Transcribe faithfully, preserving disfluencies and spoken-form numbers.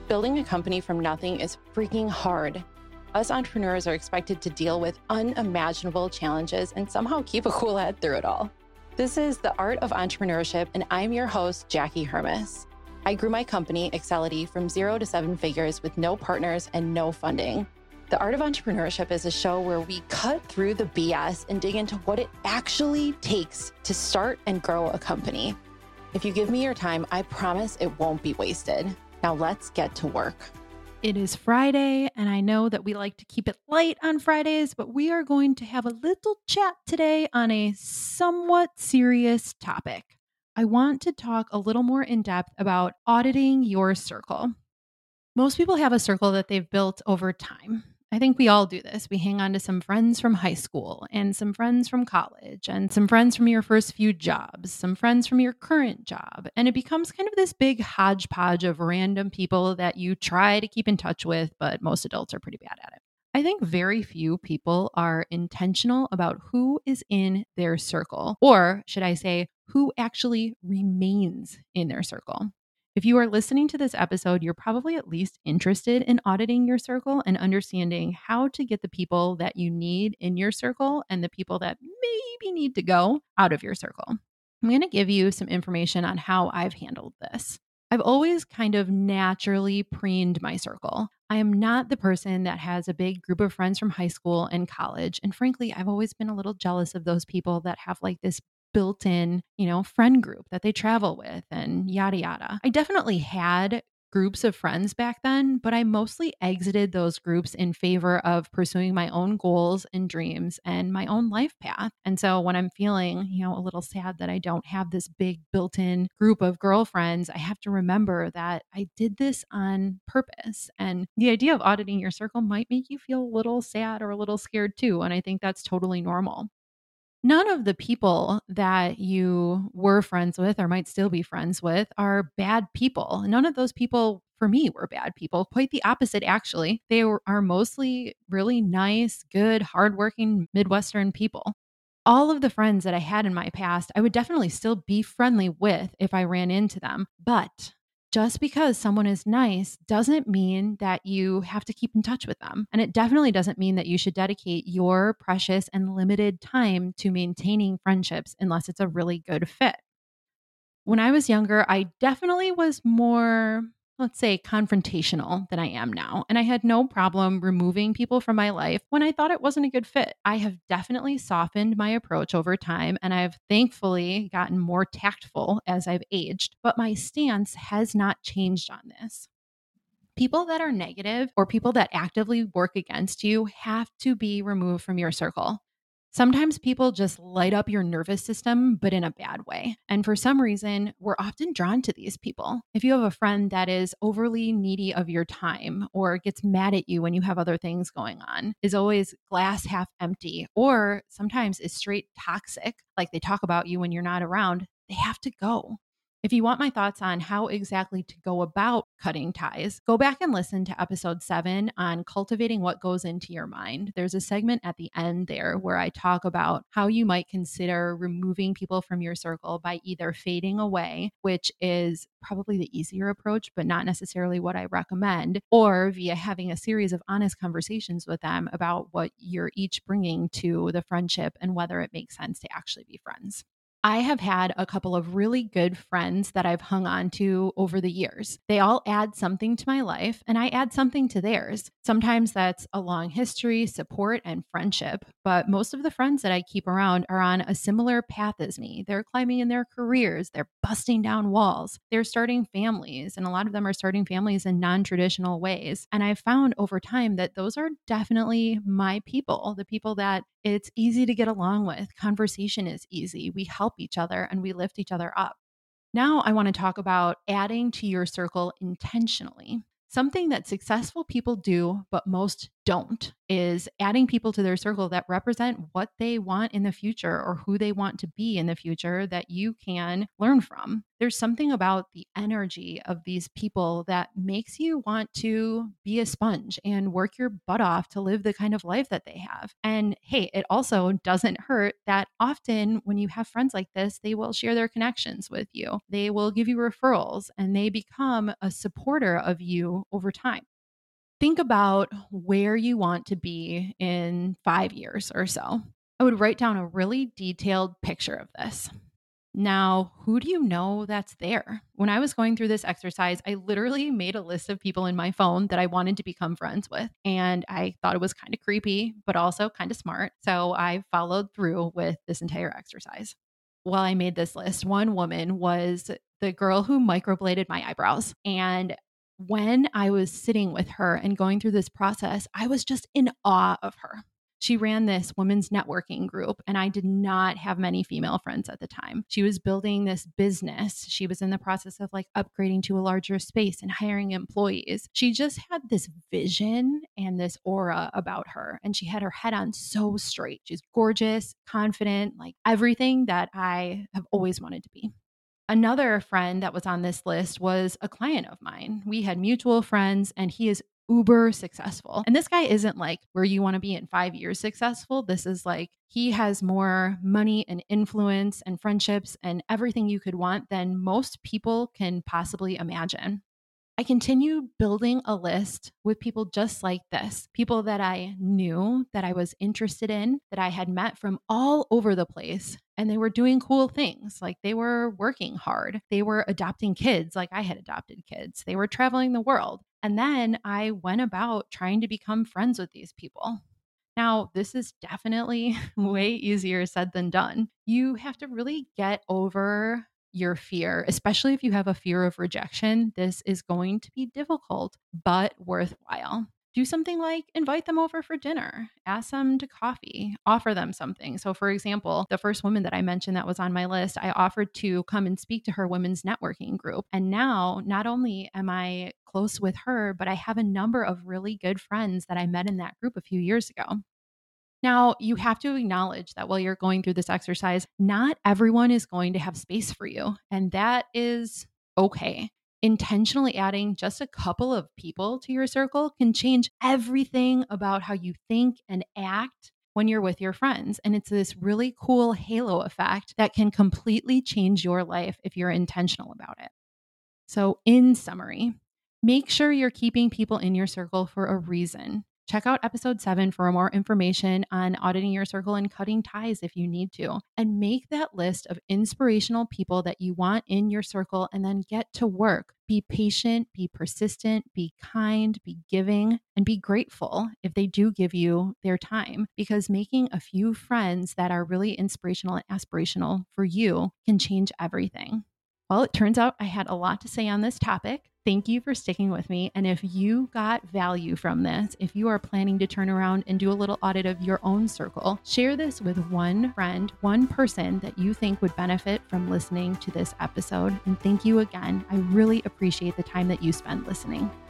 Building a company from nothing is freaking hard. Us entrepreneurs are expected to deal with unimaginable challenges and somehow keep a cool head through it all. This is The Art of Entrepreneurship, and I'm your host, Jackie Hermes. I grew my company, Excelity, from zero to seven figures with no partners and no funding. The Art of Entrepreneurship is a show where we cut through the B S and dig into what it actually takes to start and grow a company. If you give me your time, I promise it won't be wasted. Now let's get to work. It is Friday, and I know that we like to keep it light on Fridays, but we are going to have a little chat today on a somewhat serious topic. I want to talk a little more in depth about auditing your circle. Most people have a circle that they've built over time. I think we all do this. We hang on to some friends from high school and some friends from college and some friends from your first few jobs, some friends from your current job. And it becomes kind of this big hodgepodge of random people that you try to keep in touch with, but most adults are pretty bad at it. I think very few people are intentional about who is in their circle, or should I say, who actually remains in their circle. If you are listening to this episode, you're probably at least interested in auditing your circle and understanding how to get the people that you need in your circle and the people that maybe need to go out of your circle. I'm going to give you some information on how I've handled this. I've always kind of naturally preened my circle. I am not the person that has a big group of friends from high school and college. And frankly, I've always been a little jealous of those people that have like this built-in, you know, friend group that they travel with and yada, yada. I definitely had groups of friends back then, but I mostly exited those groups in favor of pursuing my own goals and dreams and my own life path. And so when I'm feeling, you know, a little sad that I don't have this big built-in group of girlfriends, I have to remember that I did this on purpose. And the idea of auditing your circle might make you feel a little sad or a little scared too. And I think that's totally normal. None of the people that you were friends with or might still be friends with are bad people. None of those people, for me, were bad people. Quite the opposite, actually. They were, are mostly really nice, good, hardworking Midwestern people. All of the friends that I had in my past, I would definitely still be friendly with if I ran into them. But just because someone is nice doesn't mean that you have to keep in touch with them. And it definitely doesn't mean that you should dedicate your precious and limited time to maintaining friendships unless it's a really good fit. When I was younger, I definitely was more, let's say, confrontational than I am now. And I had no problem removing people from my life when I thought it wasn't a good fit. I have definitely softened my approach over time, and I've thankfully gotten more tactful as I've aged, but my stance has not changed on this. People that are negative or people that actively work against you have to be removed from your circle. Sometimes people just light up your nervous system, but in a bad way. And for some reason, we're often drawn to these people. If you have a friend that is overly needy of your time or gets mad at you when you have other things going on, is always glass half empty, or sometimes is straight toxic, like they talk about you when you're not around, they have to go. If you want my thoughts on how exactly to go about cutting ties, go back and listen to episode seven on cultivating what goes into your mind. There's a segment at the end there where I talk about how you might consider removing people from your circle by either fading away, which is probably the easier approach, but not necessarily what I recommend, or via having a series of honest conversations with them about what you're each bringing to the friendship and whether it makes sense to actually be friends. I have had a couple of really good friends that I've hung on to over the years. They all add something to my life, and I add something to theirs. Sometimes that's a long history, support, and friendship, but most of the friends that I keep around are on a similar path as me. They're climbing in their careers, they're busting down walls, they're starting families, and a lot of them are starting families in non-traditional ways. And I've found over time that those are definitely my people, the people that it's easy to get along with. Conversation is easy. We help each other and we lift each other up. Now I want to talk about adding to your circle intentionally. Something that successful people do, but most don't is adding people to their circle that represent what they want in the future or who they want to be in the future that you can learn from. There's something about the energy of these people that makes you want to be a sponge and work your butt off to live the kind of life that they have. And hey, it also doesn't hurt that often when you have friends like this, they will share their connections with you. They will give you referrals and they become a supporter of you over time. Think about where you want to be in five years or so. I would write down a really detailed picture of this. Now, who do you know that's there? When I was going through this exercise, I literally made a list of people in my phone that I wanted to become friends with. And I thought it was kind of creepy, but also kind of smart. So I followed through with this entire exercise. While I made this list, one woman was the girl who microbladed my eyebrows. And when I was sitting with her and going through this process, I was just in awe of her. She ran this women's networking group, and I did not have many female friends at the time. She was building this business. She was in the process of like upgrading to a larger space and hiring employees. She just had this vision and this aura about her, and she had her head on so straight. She's gorgeous, confident, like everything that I have always wanted to be. Another friend that was on this list was a client of mine. We had mutual friends, and he is uber successful. And this guy isn't like where you want to be in five years successful. This is like he has more money and influence and friendships and everything you could want than most people can possibly imagine. I continued building a list with people just like this, people that I knew, that I was interested in, that I had met from all over the place. And they were doing cool things. Like they were working hard. They were adopting kids like I had adopted kids. They were traveling the world. And then I went about trying to become friends with these people. Now, this is definitely way easier said than done. You have to really get over your fear, especially if you have a fear of rejection. This is going to be difficult, but worthwhile. Do something like invite them over for dinner, ask them to coffee, offer them something. So for example, the first woman that I mentioned that was on my list, I offered to come and speak to her women's networking group. And now not only am I close with her, but I have a number of really good friends that I met in that group a few years ago. Now, you have to acknowledge that while you're going through this exercise, not everyone is going to have space for you, and that is okay. Intentionally adding just a couple of people to your circle can change everything about how you think and act when you're with your friends. And it's this really cool halo effect that can completely change your life if you're intentional about it. So, in summary, make sure you're keeping people in your circle for a reason. Check out episode seven for more information on auditing your circle and cutting ties if you need to. And make that list of inspirational people that you want in your circle and then get to work. Be patient, be persistent, be kind, be giving, and be grateful if they do give you their time, because making a few friends that are really inspirational and aspirational for you can change everything. Well, it turns out I had a lot to say on this topic. Thank you for sticking with me. And if you got value from this, if you are planning to turn around and do a little audit of your own circle, share this with one friend, one person that you think would benefit from listening to this episode. And thank you again. I really appreciate the time that you spend listening.